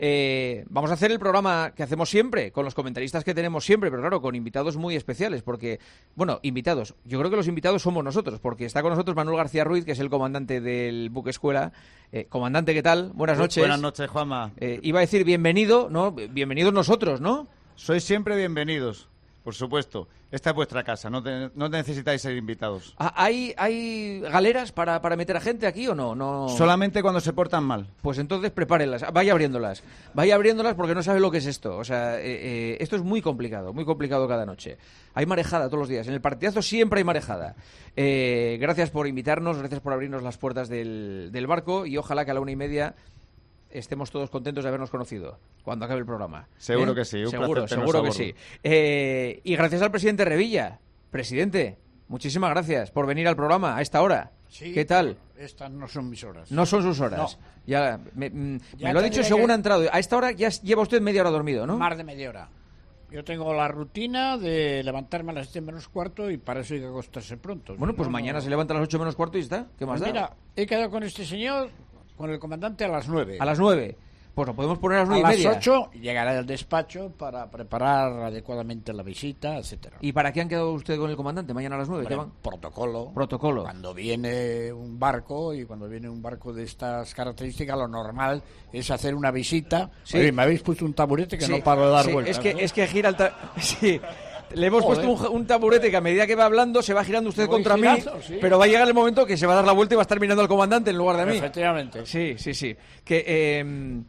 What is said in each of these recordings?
Vamos a hacer el programa que hacemos siempre, con los comentaristas que tenemos siempre, pero claro, con invitados muy especiales, porque, bueno, invitados, yo creo que los invitados somos nosotros, porque está con nosotros Manuel García Ruiz, que es el comandante del buque escuela. Comandante, ¿qué tal? Buenas noches. Buenas noches, Juanma. Iba a decir bienvenido, ¿no? Bienvenidos nosotros, ¿no? Sois siempre bienvenidos, por supuesto. Esta es vuestra casa, no necesitáis ser invitados. ¿Hay galeras para meter a gente aquí o no? No. Solamente cuando se portan mal. Pues entonces prepárenlas, vaya abriéndolas porque no sabe lo que es esto. O sea, esto es muy complicado cada noche. Hay marejada todos los días, en el partidazo siempre hay marejada. Gracias por invitarnos, gracias por abrirnos las puertas del barco y ojalá que a la 1:30 estemos todos contentos de habernos conocido cuando acabe el programa. Seguro que sí. Seguro que sí. Y gracias al presidente Revilla. Presidente, muchísimas gracias por venir al programa a esta hora. Sí, ¿qué tal? Estas no son mis horas. No son sus horas. No. Ya me lo ha dicho según ha entrado. A esta hora ya lleva usted media hora dormido, ¿no? Más de media hora. Yo tengo la rutina de levantarme a las 7 menos cuarto y para eso hay que acostarse pronto. Bueno, pues mañana se levanta a las 8 menos cuarto y está. ¿Qué más da? Mira, he quedado con este señor, con el comandante, a las 9. A las 9. Pues lo podemos poner a las 9:30. A las 8 llegará al despacho para preparar adecuadamente la visita, etcétera. ¿Y para qué han quedado usted con el comandante mañana a las 9? ¿Qué van? Protocolo. Cuando viene un barco de estas características, lo normal es hacer una visita. Sí. Oye, me habéis puesto un taburete que no paro de dar vueltas. Es que gira el Sí. Le hemos puesto un taburete que a medida que va hablando se va girando usted contra mí, sí. Pero va a llegar el momento que se va a dar la vuelta y va a estar mirando al comandante en lugar de a mí. Efectivamente. Sí. Que,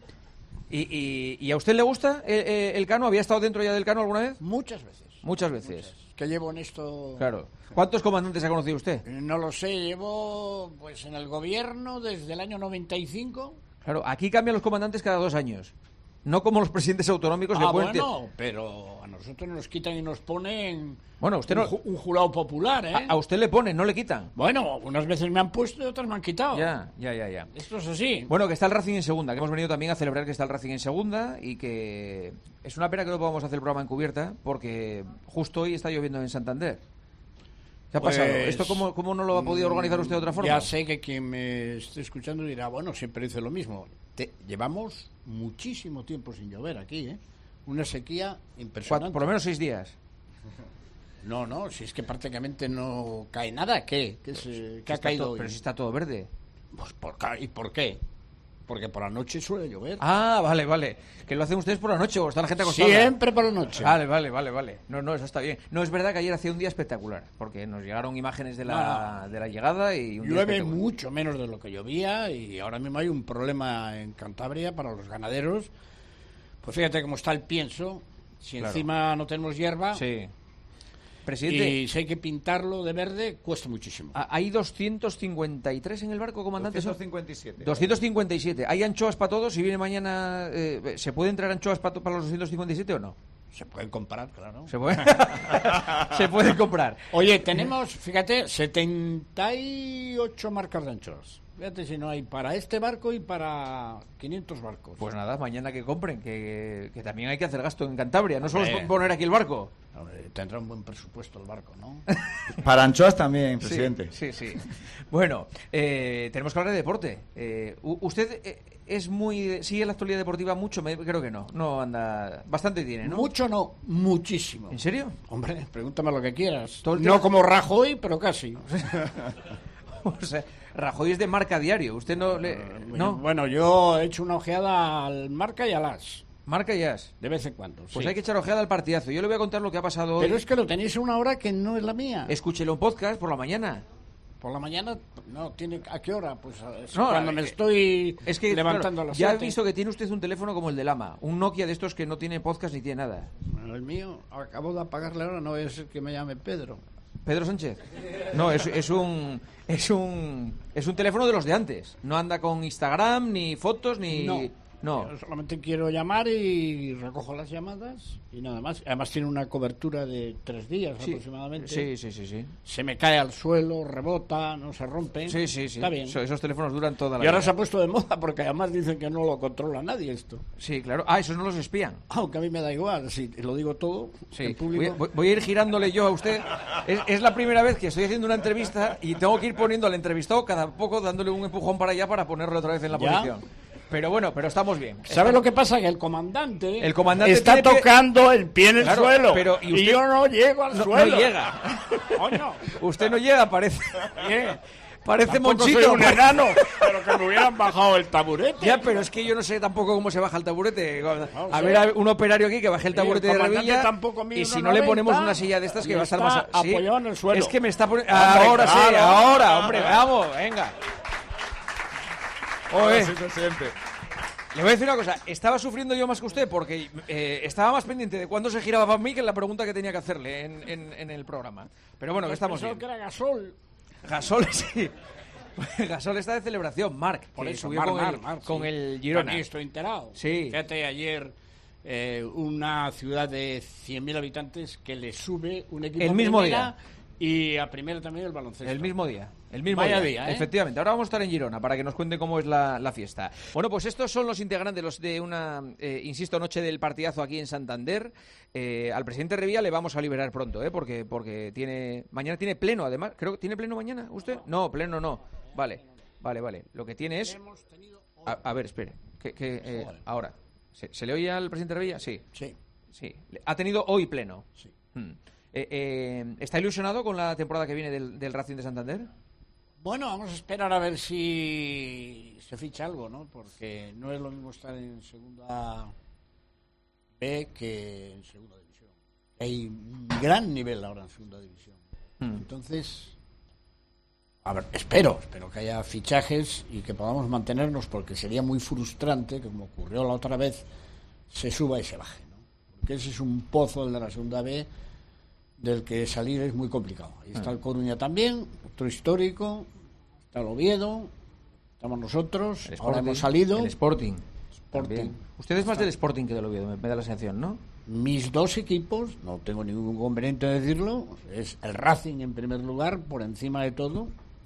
¿y a usted le gusta el Cano? ¿Había estado dentro ya del Cano alguna vez? Muchas veces. Muchas veces. Que llevo en esto... Claro. ¿Cuántos comandantes ha conocido usted? No lo sé, llevo pues en el gobierno desde el año 95. Claro, aquí cambian los comandantes cada 2 años. No como los presidentes autonómicos que pueden... Bueno, pero a nosotros nos quitan y nos ponen usted un jurado popular, ¿eh? A usted le ponen, no le quitan. Bueno, unas veces me han puesto y otras me han quitado. Ya. Esto es así. Bueno, que está el Racing en segunda, que hemos venido también a celebrar que está el Racing en segunda y que es una pena que no podamos hacer el programa en cubierta porque justo hoy está lloviendo en Santander. ¿Qué ha pasado? ¿Esto cómo no lo ha podido organizar usted de otra forma? Ya sé que quien me esté escuchando dirá, bueno, siempre dice lo mismo. Llevamos muchísimo tiempo sin llover aquí, ¿eh? Una sequía impresionante. Por lo menos 6 días. No, si es que prácticamente no cae nada. ¿Qué ha caído hoy? Pero si está todo verde. Pues ¿y por qué? Porque por la noche suele llover. Ah, vale. Que lo hacen ustedes por la noche o está la gente acostada. Siempre por la noche. Vale. No, eso está bien. No, es verdad que ayer hacía un día espectacular, porque nos llegaron imágenes de la llegada y un llueve día mucho menos de lo que llovía y ahora mismo hay un problema en Cantabria para los ganaderos. Pues fíjate cómo está el pienso. Si encima no tenemos hierba... Sí. Presidente, y si hay que pintarlo de verde, cuesta muchísimo. ¿Hay 253 en el barco, comandante? 257. 257. ¿Hay anchoas para todos? Si viene mañana, ¿se pueden traer anchoas para los 257 o no? Se pueden comprar, claro. Se pueden comprar. Oye, tenemos, fíjate, 78 marcas de anchoas. Fíjate si no hay para este barco y para 500 barcos. Pues nada, mañana que compren, que también hay que hacer gasto en Cantabria. No solo es poner aquí el barco. Tendrá un buen presupuesto el barco, ¿no? Para anchoas también, presidente. Sí. Bueno, tenemos que hablar de deporte. ¿Usted sigue la actualidad deportiva mucho? Creo que no. No anda... Bastante tiene, ¿no? Mucho no, muchísimo. ¿En serio? Hombre, pregúntame lo que quieras. No como Rajoy, pero casi. O sea, Rajoy es de Marca Diario. ¿Usted no le...? ¿no? Bueno, yo he hecho una ojeada al Marca y al As. Marca y As. De vez en cuando, Pues sí. hay que echar ojeada al partidazo. Yo le voy a contar lo que ha pasado hoy. Pero es que lo tenéis a una hora que no es la mía. Escúchelo en podcast por la mañana. Por la mañana, no, ¿a qué hora? Pues no, cuando me estoy levantando a las 7. Ya he visto que tiene usted un teléfono como el de Lama. Un Nokia de estos que no tiene podcast ni tiene nada. Bueno, el mío, acabo de apagarle ahora, no es el que me llame Pedro. ¿Pedro Sánchez? No, es un teléfono de los de antes. No anda con Instagram, ni fotos, ni... No. Yo solamente quiero llamar y recojo las llamadas y nada más. Además tiene una cobertura de 3 días aproximadamente. Sí. Se me cae al suelo, rebota, no se rompe. Sí. Está bien. Esos teléfonos duran toda la vida. Y ahora se ha puesto de moda porque además dicen que no lo controla nadie esto. Sí, claro. Esos no los espían. Aunque a mí me da igual, si lo digo todo en público. Voy a ir girándole yo a usted. Es la primera vez que estoy haciendo una entrevista y tengo que ir poniendo al entrevistado cada poco dándole un empujón para allá para ponerlo otra vez en la posición. Pero bueno, pero estamos bien. ¿Sabe lo que pasa? Que el comandante tiene está tocando el pie en el Claro, suelo. pero, y yo no llego al no suelo. No llega. Coño. Usted no llega, parece. Parece Tampoco Monchito. soy un enano, pero que me hubieran bajado el taburete. Ya, pero es que yo no sé tampoco cómo se baja el taburete. A sé. ver, a un operario aquí que baje el taburete el de comandante Revilla. tampoco mide Y si 1,90, no le ponemos una silla de estas que y va a estar está más... apoyado en el suelo. Es que me está poniendo... Hombre, Ahora sí, claro. ahora, hombre, vamos, venga. Oye, Así se siente. le voy a decir una cosa. Estaba sufriendo yo más que usted porque estaba más pendiente de cuándo se giraba para mí que la pregunta que tenía que hacerle en el programa. Pero bueno, que estamos Pensaba bien. que era Gasol. Gasol, sí. Gasol está de celebración, Marc, Por que eso, subió Marc, con sí. el Girona. También estoy enterado. Sí. Fíjate, ayer una ciudad de 100.000 habitantes que le sube un equipo El mismo primera y a primera también el baloncesto. El mismo día. El mismo Vaya día, día, ¿eh? Efectivamente. Ahora vamos a estar en Girona para que nos cuente cómo es la fiesta. Bueno, pues estos son los integrantes de una, insisto, noche del partidazo aquí en Santander. Al presidente Revilla le vamos a liberar pronto, porque mañana tiene pleno, además. Creo que tiene pleno mañana, ¿usted? No, pleno no. Vale. Lo que tiene es... A ver, espere. Ahora. ¿Se le oye al presidente Revilla? Sí. Sí. Ha tenido hoy pleno. Sí. ¿Está ilusionado con la temporada que viene del Racing de Santander? Bueno, vamos a esperar a ver si se ficha algo, ¿no? Porque no es lo mismo estar en segunda B que en segunda división. Hay un gran nivel ahora en segunda división. Entonces, a ver, espero que haya fichajes y que podamos mantenernos, porque sería muy frustrante que, como ocurrió la otra vez, se suba y se baje, ¿no? Porque ese es un pozo, el de la segunda B, del que salir es muy complicado. Ahí está el Coruña también, otro histórico, está el Oviedo, estamos nosotros, ahora hemos salido. El Sporting. Sporting. Usted es más del Sporting que del Oviedo, me da la sensación, ¿no? Mis dos equipos, no tengo ningún inconveniente en decirlo, es el Racing en primer lugar, por encima de todo.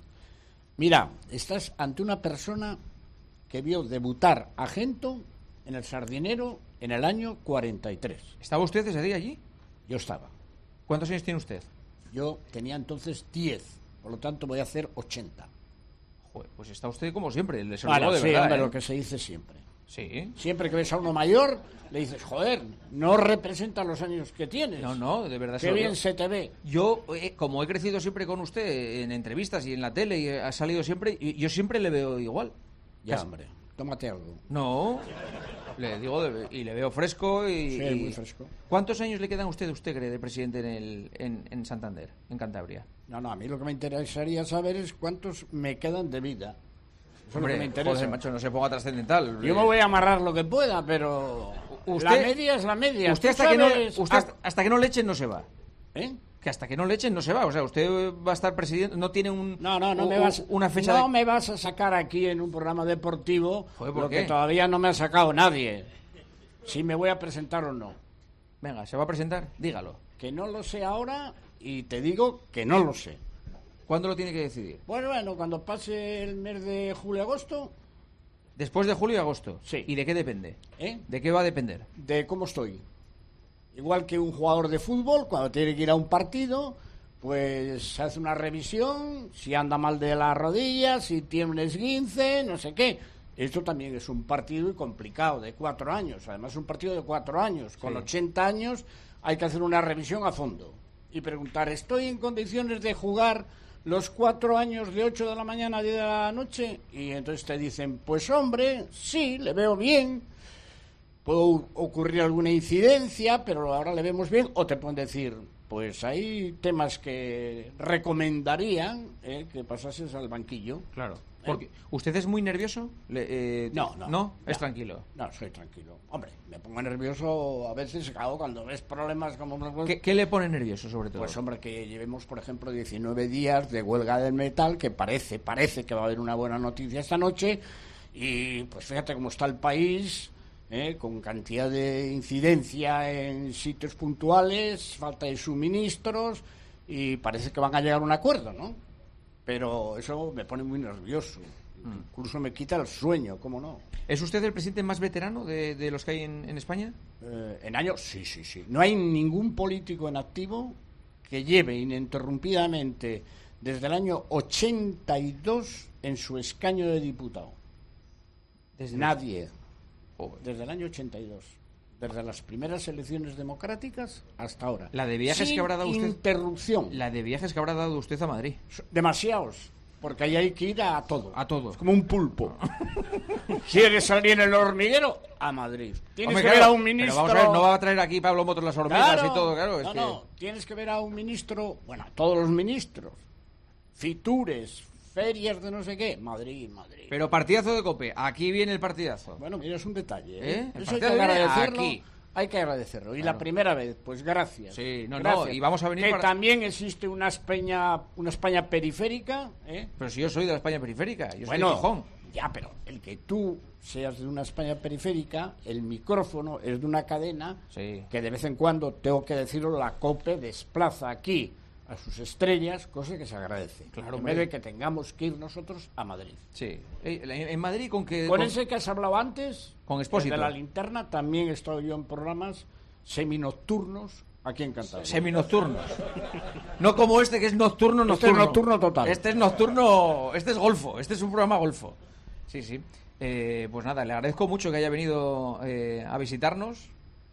Mira, estás ante una persona que vio debutar a Gento en el Sardinero en el año 43. ¿Estaba usted ese día allí? Yo estaba. ¿Cuántos años tiene usted? Yo tenía entonces 10, por lo tanto voy a hacer 80. Joder, pues está usted como siempre, le Claro, saludo de sí, verdad, hombre, ¿eh? lo que se dice siempre. Sí. Siempre que ves a uno mayor, le dices, joder, no representa los años que tienes. No, de verdad. Qué bien se te ve. Yo, como he crecido siempre con usted en entrevistas y en la tele y ha salido siempre, yo siempre le veo igual. Ya, hombre, tómate algo. No, le digo, y le veo fresco y... Sí, muy fresco. ¿Cuántos años le quedan a usted cree, de presidente en Santander, en Cantabria? No, a mí lo que me interesaría saber es cuántos me quedan de vida. Eso Hombre, es lo que me interesa. joder, macho, no se ponga trascendental. Yo me voy a amarrar lo que pueda, pero Usted- la media es la media. Usted ¿Tú sabes? hasta que no le echen no se va. ¿Eh? Que hasta que no le echen no se va. O sea, usted va a estar presidente, no tiene una fecha no de... me vas a sacar aquí en un programa deportivo. Joder, ¿por lo qué? que todavía no me ha sacado nadie. Si me voy a presentar o no. Venga, ¿se va a presentar? Dígalo. Que no lo sé ahora y te digo que no lo sé. ¿Cuándo lo tiene que decidir? Bueno, cuando pase el mes de julio-agosto, Después de julio y agosto. Sí. ¿Y de qué depende? ¿eh? ¿De qué va a depender? De cómo estoy. Igual que un jugador de fútbol, cuando tiene que ir a un partido, pues se hace una revisión, si anda mal de la rodilla, si tiene un esguince, no sé qué. Esto también es un partido complicado, de 4 años. Además es un partido de 4 años. Con 80 años hay que hacer una revisión a fondo y preguntar, ¿estoy en condiciones de jugar los 4 años de 8 de la mañana a 10 de la noche? Y entonces te dicen, pues hombre, sí, le veo bien. Puede ocurrir alguna incidencia, pero ahora le vemos bien. O te pueden decir, pues hay temas que recomendarían que pasases al banquillo. Claro. Porque ¿usted es muy nervioso? No. Es tranquilo. No, soy tranquilo. Hombre, me pongo nervioso a veces, claro, cuando ves problemas como... ¿Qué le pone nervioso, sobre todo? Pues hombre, que llevemos, por ejemplo, 19 días de huelga del metal, que parece que va a haber una buena noticia esta noche, y pues fíjate cómo está el país, con cantidad de incidencia en sitios puntuales, falta de suministros, y parece que van a llegar a un acuerdo, ¿no? Pero eso me pone muy nervioso. Incluso me quita el sueño, ¿cómo no? ¿Es usted el presidente más veterano de los que hay en España? En años, sí. No hay ningún político en activo que lleve ininterrumpidamente desde el año 82 en su escaño de diputado. Nadie. Joder. Desde el año 82. Desde las primeras elecciones democráticas hasta ahora. La de viajes que habrá dado usted. Interrupción. La de viajes que habrá dado usted a Madrid. Demasiados. Porque ahí hay que ir a todo. A todo. Es como un pulpo. ¿Quieres salir en el hormiguero? A Madrid. Tienes Hombre, que claro, ver a un ministro. Pero vamos a ver, no va a traer aquí Pablo Motos las hormigas Claro. y todo, claro. No, tienes que ver a un ministro, bueno, a todos los ministros. Fitures, ferias de no sé qué. Madrid. Pero partidazo de COPE. Aquí viene el partidazo. Bueno, mira, es un detalle. El Eso hay partidazo que viene agradecerlo. aquí. Hay que agradecerlo. Y Claro. la primera vez, pues gracias. Sí, no, Gracias. y vamos a venir que para... también existe una España periférica, ¿eh? Pero si yo soy de la España periférica, yo soy Bueno, de Gijón. ya, pero el que tú seas de una España periférica, el micrófono es de una cadena Sí. que de vez en cuando, tengo que decirlo, la COPE desplaza aquí a sus estrellas, cosa que se agradece. Claro, en hombre. vez de que tengamos que ir nosotros a Madrid. Sí. En Madrid con que... Con ese que has hablado antes, Con Expósito. el de la linterna, también he estado yo en programas seminocturnos aquí en Cantabria. Seminocturnos. No como este que es nocturno. Este es nocturno total. Este es nocturno, este es golfo, este es un programa golfo. Sí, sí. Pues nada, le agradezco mucho que haya venido a visitarnos.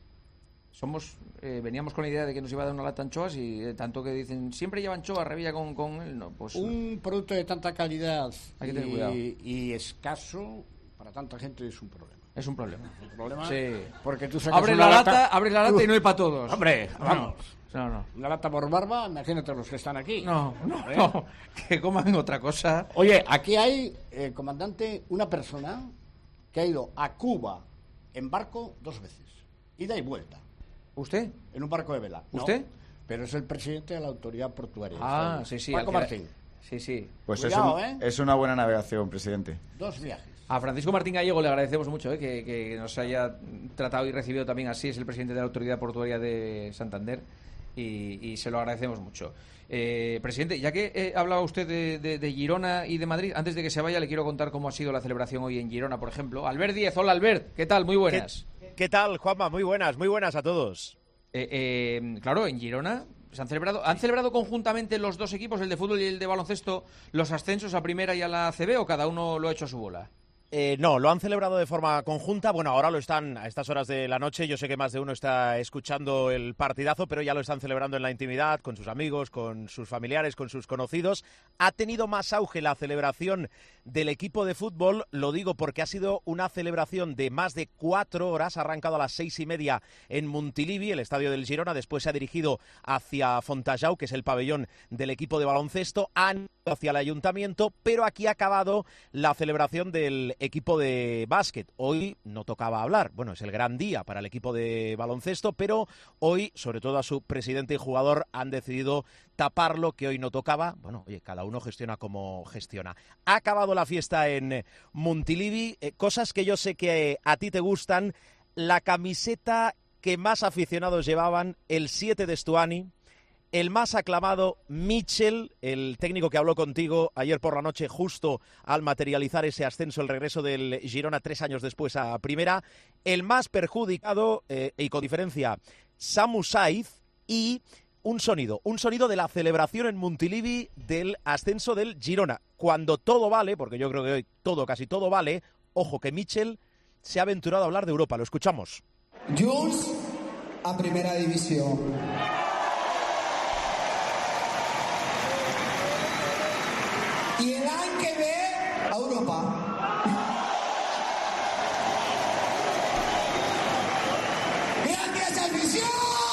Veníamos con la idea de que nos iba a dar una lata de anchoas y tanto que dicen, siempre lleva anchoas, Revilla con él. No, pues Un producto de tanta calidad Hay que tener cuidado. y escaso para tanta gente es un problema. es un problema. Un problema Sí. porque tú sacas Abre una la lata tú- y no hay para todos. Hombre, vamos. No. Una lata por barba, imagínate los que están aquí. No, ¿Eh? no. Que coman otra cosa. Oye, aquí hay, comandante, una persona que ha ido a Cuba en barco 2 veces. Ida y vuelta. ¿Usted? En un barco de vela. No, ¿Usted? pero es el presidente de la autoridad portuaria. Ah, Está ahí. sí. Paco al que- Martín. Sí, sí. Pues Cuidado, es una buena navegación, presidente. 2 viajes. A Francisco Martín Gallego le agradecemos mucho que nos haya tratado y recibido también así. Es el presidente de la Autoridad Portuaria de Santander y se lo agradecemos mucho. Presidente, ya que hablaba usted de Girona y de Madrid, antes de que se vaya le quiero contar cómo ha sido la celebración hoy en Girona, por ejemplo. Albert Díez, hola Albert, ¿qué tal? Muy buenas. ¿Qué tal, Juanma? Muy buenas a todos. Claro, en Girona han celebrado conjuntamente los dos equipos, el de fútbol y el de baloncesto, los ascensos a primera y a la ACB, o cada uno lo ha hecho a su bola. No, lo han celebrado de forma conjunta. Bueno, ahora lo están a estas horas de la noche. Yo sé que más de uno está escuchando el partidazo, pero ya lo están celebrando en la intimidad, con sus amigos, con sus familiares, con sus conocidos. Ha tenido más auge la celebración del equipo de fútbol. Lo digo porque ha sido una celebración de más de 4 horas. Ha arrancado a las 6:30 en Montilivi, el estadio del Girona. Después se ha dirigido hacia Fontajau, que es el pabellón del equipo de baloncesto. Han ido hacia el ayuntamiento, pero aquí ha acabado la celebración del equipo de básquet. Hoy no tocaba hablar, bueno, es el gran día para el equipo de baloncesto, pero hoy, sobre todo a su presidente y jugador, han decidido taparlo, que hoy no tocaba. Bueno, oye, cada uno gestiona como gestiona. Ha acabado la fiesta en Montilivi, cosas que yo sé que a ti te gustan, la camiseta que más aficionados llevaban, el 7 de Stuani, el más aclamado Michel, el técnico que habló contigo ayer por la noche justo al materializar ese ascenso, el regreso del Girona 3 años después a primera, el más perjudicado y con diferencia Samu Saiz, y un sonido de la celebración en Montilivi del ascenso del Girona. Cuando todo vale, porque yo creo que hoy casi todo vale, ojo que Michel se ha aventurado a hablar de Europa, lo escuchamos. Jules a primera división. I l'any que ve a Europa. ¡Gracias, afición!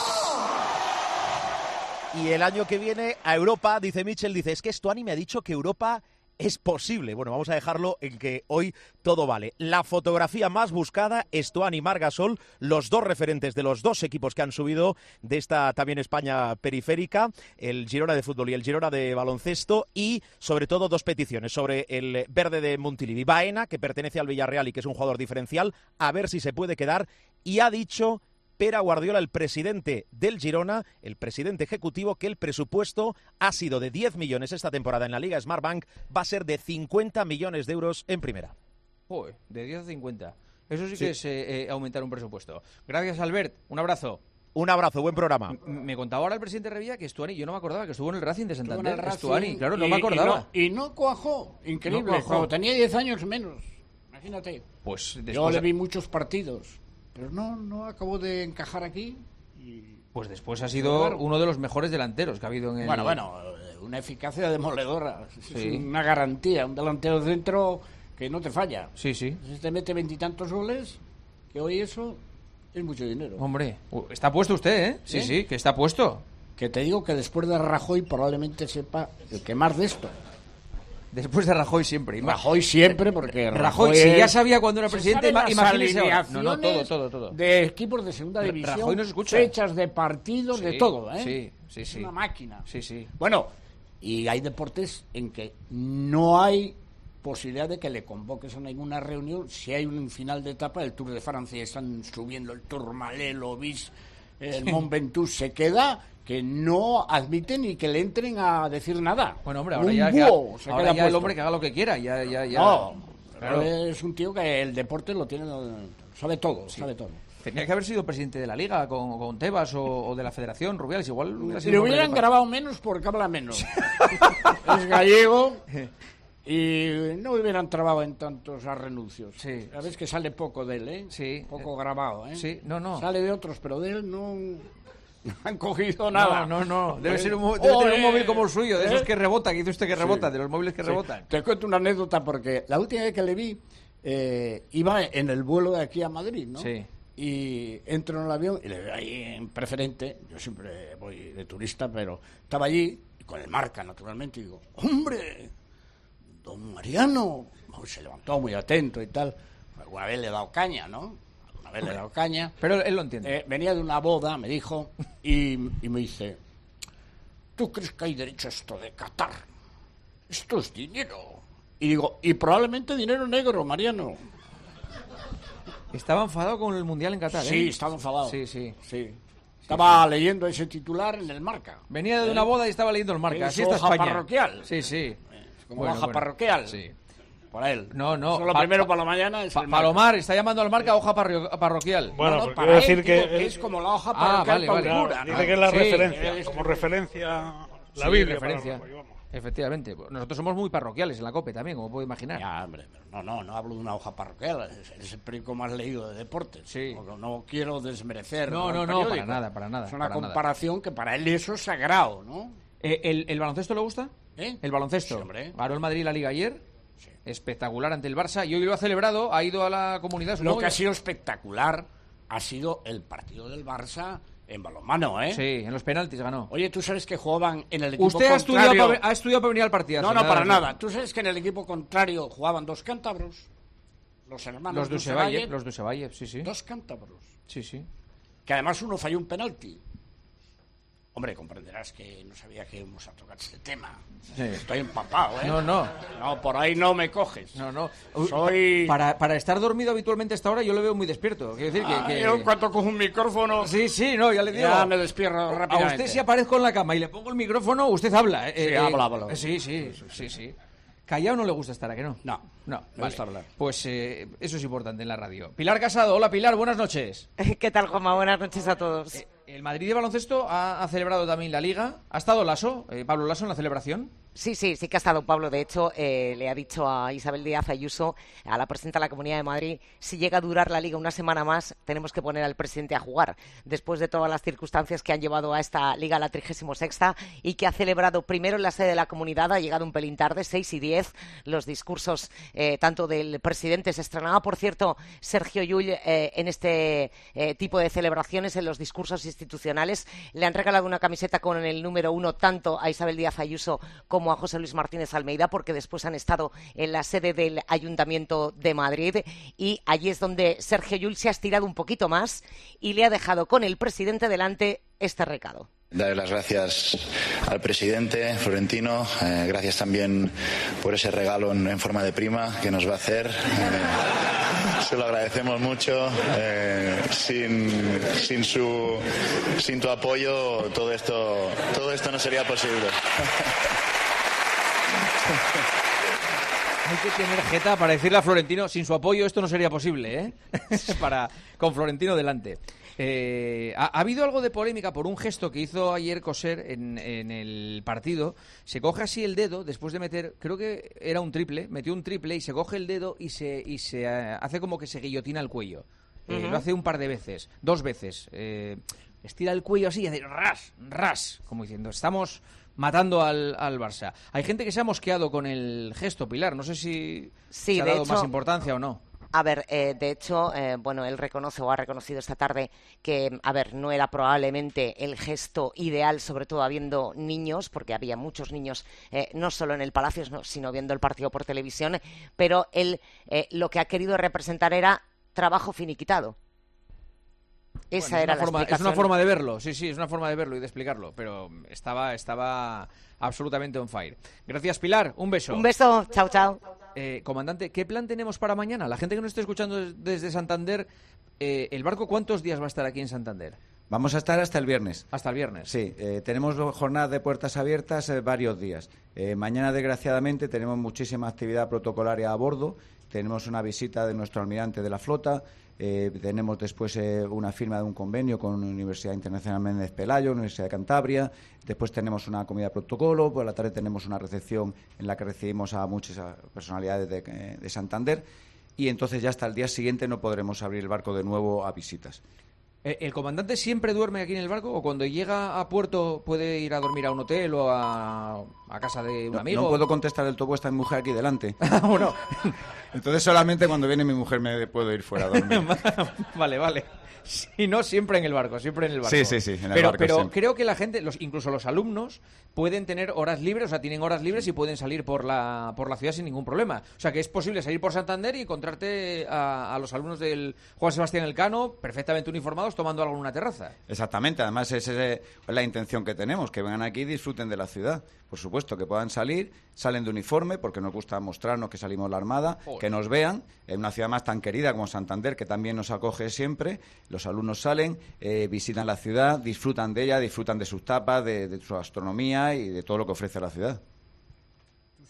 Y el año que viene a Europa, dice Michel, dice, es que Stuani me ha dicho que Europa es posible. Bueno, vamos a dejarlo en que hoy todo vale. La fotografía más buscada, Stuani, Margasol, los dos referentes de los dos equipos que han subido de esta también España periférica, el Girona de fútbol y el Girona de baloncesto, y sobre todo dos peticiones sobre el verde de Montilivi. Baena, que pertenece al Villarreal y que es un jugador diferencial, a ver si se puede quedar, y ha dicho Pere Guardiola, el presidente del Girona, el presidente ejecutivo, que el presupuesto ha sido de 10 millones esta temporada en la Liga Smartbank, va a ser de 50 millones de euros en primera. Joder, de 10 a 50. Eso sí que es aumentar un presupuesto. Gracias, Albert. Un abrazo. Un abrazo, buen programa. Me contaba ahora el presidente Revilla que Stuani, yo no me acordaba, que estuvo en el Racing de Estuvo en Santander. el Racing Stuani, claro, no me acordaba. Y no cuajó. Increíble. No cuajó. Cuando tenía 10 años menos. Imagínate. Pues Yo después, le vi muchos partidos, pero no acabó de encajar aquí. pues después ha sido Claro. uno de los mejores delanteros que ha habido en el... Bueno, una eficacia demoledora. Sí. Es una garantía, un delantero centro que no te falla. Sí, sí. Si te mete 20 y tantos goles, que hoy eso es mucho dinero. Hombre, está puesto usted, ¿eh? Sí, ¿Eh? sí, que está puesto. Que te digo que después de Rajoy probablemente sepa el que más de esto. Después de Rajoy siempre. Rajoy siempre, porque Rajoy, si es- ya sabía cuando era se presidente, saben las imagínese ahora. No, alineaciones todo. de equipos de segunda división, Rajoy nos escucha. fechas de partidos, Sí, de todo, ¿eh? sí, Es sí. una máquina. Sí, sí. Bueno, y hay deportes en que no hay posibilidad de que le convoques a ninguna reunión si hay un final de etapa del Tour de Francia y están subiendo el Tourmalet, el Obis, el Mont Ventoux, se queda que no admiten ni que le entren a decir nada. Bueno, hombre, ahora Un ya, búho se ahora queda ya el puesto. hombre que haga lo que quiera. Ya. No, Claro. es un tío que el deporte lo tiene, sabe todo, sabe todo. Tenía que haber sido presidente de la Liga con Tebas o de la Federación, Rubiales. Igual hubiera Si sido le un hombre hubieran de- grabado menos porque habla menos. Es gallego y no hubieran trabado en tantos renuncios. Sí. Sabes que sale poco de él, ¿eh? Sí. Poco grabado, ¿eh? Sí, no. Sale de otros, pero de él no han cogido nada. No. Debe ser debe ¡Ole! tener un móvil como el suyo, de esos ¿Eh? que rebotan, que dice usted que Sí. rebotan, de los móviles que Sí. rebotan. Te cuento una anécdota porque la última vez que le vi iba en el vuelo de aquí a Madrid, ¿no? Sí. Y entro en el avión y le veo ahí en preferente. Yo siempre voy de turista, pero estaba allí y con el marca, naturalmente. Y digo, ¡hombre! Don Mariano. Se levantó muy atento y tal. Alguna vez le he dado caña, ¿no? Alguna vez le he dado caña. Pero él lo entiende. Venía de una boda, me dijo, y me dice, ¿tú crees que hay derecho a esto de Qatar? Esto es dinero. Y digo, y probablemente dinero negro, Mariano. Estaba enfadado con el Mundial en Qatar, ¿eh? Sí, estaba enfadado. Sí. Estaba leyendo ese titular en el Marca. Venía de una boda y estaba leyendo el Marca. En Así su está hoja España. parroquial. Sí. Como hoja parroquial. Sí. Para él. No. Eso lo primero para la mañana es el Marca. Palomar está llamando al Marca hoja parroquial. Bueno, No, porque para quiero él, decir digo que es como la hoja Ah, parroquial para vale. un cura, ¿no? dice que es la Sí, referencia, como referencia la Sí, Biblia. referencia. para- vamos. Efectivamente. Nosotros somos muy parroquiales en la COPE también, como puede imaginar. Ya, hombre, pero no hablo de una hoja parroquial, es el periódico más leído de deportes. Sí. No quiero desmerecer. No, el no, periódico. para nada. Es una para nada. comparación que para él eso es sagrado, ¿no? ¿El baloncesto le gusta? ¿Eh? ¿El baloncesto? Sí, hombre. Ganó el Madrid la Liga ayer. Sí. Espectacular ante el Barça. Y hoy lo ha celebrado, ha ido a la comunidad. Lo supongo que ha sido espectacular ha sido el partido del Barça en balonmano, ¿eh? Sí, en los penaltis ganó. Oye, tú sabes que jugaban en el equipo Usted ha contrario. estudiado para venir al partido. No, para nada. Tú sabes que en el equipo contrario jugaban dos cántabros, los hermanos Los de Dusevalle, Usevalle, sí. dos cántabros, Sí. que además uno falló un penalti. Hombre, comprenderás que no sabía que íbamos a tocar este tema. Sí. Estoy empapado, ¿eh? No. No, por ahí no me coges. No. Soy... Para estar dormido habitualmente a esta hora yo lo veo muy despierto. Quiero decir que... Yo cuando cojo un micrófono Sí, no, ya le digo. ya me despierto A rápidamente. usted si aparezco en la cama y le pongo el micrófono, usted habla. Sí, habla. Sí. Callao no le gusta estar, ¿a que no? No, No, me gusta hablar. Pues eso es importante en la radio. Pilar Casado, hola Pilar, buenas noches. ¿Qué tal, Juanma? Buenas noches a todos. El Madrid de baloncesto ha celebrado también la Liga. ¿Ha estado Pablo Lasso en la celebración? Sí que ha estado Pablo. De hecho, le ha dicho a Isabel Díaz Ayuso, a la presidenta de la Comunidad de Madrid, si llega a durar la Liga una semana más, tenemos que poner al presidente a jugar. Después de todas las circunstancias que han llevado a esta Liga, a la 36ª, y que ha celebrado primero en la sede de la Comunidad, ha llegado un pelín tarde, 6:10, los discursos tanto del presidente. Se estrenaba, por cierto, Sergio Llull en este tipo de celebraciones, en los discursos institucionales. Le han regalado una camiseta con el número 1 tanto a Isabel Díaz Ayuso como a José Luis Martínez Almeida, porque después han estado en la sede del Ayuntamiento de Madrid, y allí es donde Sergio Llull se ha estirado un poquito más y le ha dejado con el presidente delante este recado. Darle las gracias al presidente Florentino, gracias también por ese regalo en forma de prima que nos va a hacer. Se lo agradecemos mucho. Sin tu apoyo todo esto no sería posible. Hay que tener jeta para decirle a Florentino, sin su apoyo esto no sería posible, con Florentino delante. Ha habido algo de polémica por un gesto que hizo ayer Coser en el partido. Se coge así el dedo después de meter, creo que era un triple, metió un triple y se coge el dedo y se hace como que se guillotina el cuello. Lo hace un par de veces, 2 veces. Estira el cuello así y hace ras, ras, como diciendo, estamos matando al Barça. Hay gente que se ha mosqueado con el gesto, Pilar. No sé si se ha dado más importancia o no. A ver, de hecho, él reconoce o ha reconocido esta tarde que, no era probablemente el gesto ideal, sobre todo habiendo niños, porque había muchos niños, no solo en el Palacio, sino viendo el partido por televisión, pero él lo que ha querido representar era trabajo finiquitado. Esa era la explicación. Es una forma de verlo, sí, es una forma de verlo y de explicarlo, pero estaba absolutamente on fire. Gracias, Pilar, un beso. Un beso, chao, chao. Comandante, ¿qué plan tenemos para mañana? La gente que nos esté escuchando desde Santander, ¿el barco cuántos días va a estar aquí en Santander? Vamos a estar hasta el viernes. Hasta el viernes. Sí, tenemos jornadas de puertas abiertas varios días. Mañana, desgraciadamente, tenemos muchísima actividad protocolaria a bordo. Tenemos una visita de nuestro almirante de la flota. Tenemos después una firma de un convenio con la Universidad Internacional Méndez Pelayo, Universidad de Cantabria. Después tenemos una comida de protocolo. Por la tarde tenemos una recepción en la que recibimos a muchas personalidades de Santander. Y entonces ya hasta el día siguiente no podremos abrir el barco de nuevo a visitas. ¿El comandante siempre duerme aquí en el barco o cuando llega a puerto puede ir a dormir a un hotel o a casa de un amigo? No puedo contestar del todo, vuestra mujer aquí delante. Bueno. Entonces solamente cuando viene mi mujer me puedo ir fuera a dormir. Vale. Si no, siempre en el barco. Sí, en el barco. Pero siempre. Creo que la gente, incluso los alumnos, pueden tener horas libres, o sea, tienen horas libres y pueden salir por la ciudad sin ningún problema. O sea, que es posible salir por Santander y encontrarte a los alumnos del Juan Sebastián Elcano perfectamente uniformados tomando algo en una terraza. Exactamente, además esa es la intención que tenemos, que vengan aquí y disfruten de la ciudad. Por supuesto, que puedan salen de uniforme, porque nos gusta mostrarnos que salimos la Armada, que nos vean, en una ciudad más tan querida como Santander, que también nos acoge siempre. Los alumnos salen, visitan la ciudad, disfrutan de ella, disfrutan de sus tapas, de su gastronomía y de todo lo que ofrece la ciudad. ¿Tú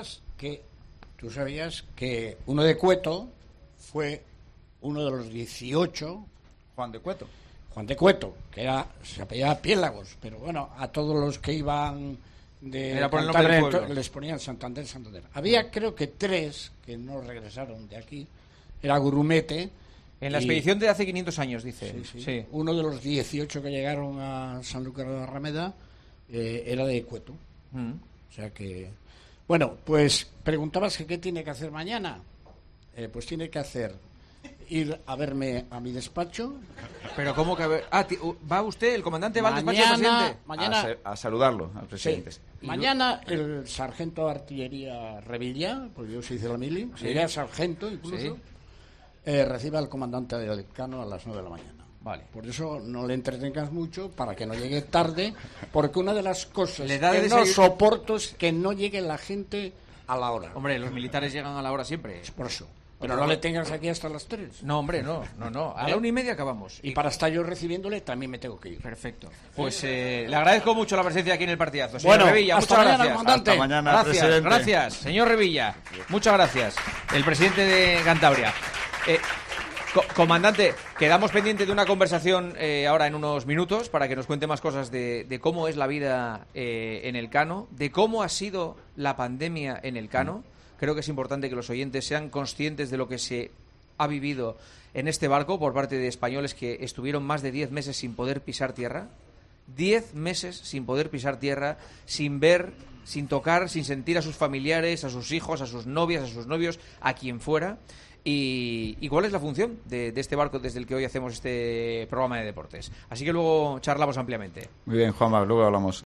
sabías que uno de Cueto fue uno de los 18... Juan de Cueto, que se apellidaba Piélagos, pero bueno, a todos los que iban era por el nombre del pueblo. Les ponían Santander. Había creo que 3 que no regresaron de aquí. Era Grumete. En la expedición de hace 500 años, dice. Sí. Uno de los 18 que llegaron a Sanlúcar de Barrameda era de Cueto. O sea que... Bueno, pues preguntabas que qué tiene que hacer mañana. Pues tiene que ir a verme a mi despacho. Pero ¿cómo que va usted, el comandante va al despacho del presidente? Mañana a saludarlo al presidente. Sí. Mañana el sargento de artillería Revilla, porque yo se hice la mili, sería sargento incluso, recibe al comandante del Elcano a las 9 de la mañana. Vale. Por eso no le entretengas mucho, para que no llegue tarde, porque una de las cosas que no soporto es que no llegue la gente a la hora. Hombre, los militares llegan a la hora siempre. Es por eso. Pero no le tengas aquí hasta las 3. No, hombre, no. A la 1:30 acabamos. Y para estar yo recibiéndole también me tengo que ir. Perfecto. Pues le agradezco mucho la presencia aquí en el partidazo. Señor Revilla, muchas gracias. Hasta mañana, presidente. Gracias, señor Revilla. Muchas gracias. El presidente de Cantabria. Comandante, quedamos pendientes de una conversación ahora en unos minutos para que nos cuente más cosas de cómo es la vida en Elcano, de cómo ha sido la pandemia en Elcano. Creo que es importante que los oyentes sean conscientes de lo que se ha vivido en este barco por parte de españoles que estuvieron más de 10 meses sin poder pisar tierra. 10 meses sin poder pisar tierra, sin ver, sin tocar, sin sentir a sus familiares, a sus hijos, a sus novias, a sus novios, a quien fuera. ¿Y cuál es la función de este barco desde el que hoy hacemos este programa de deportes? Así que luego charlamos ampliamente. Muy bien, Juanma, luego hablamos.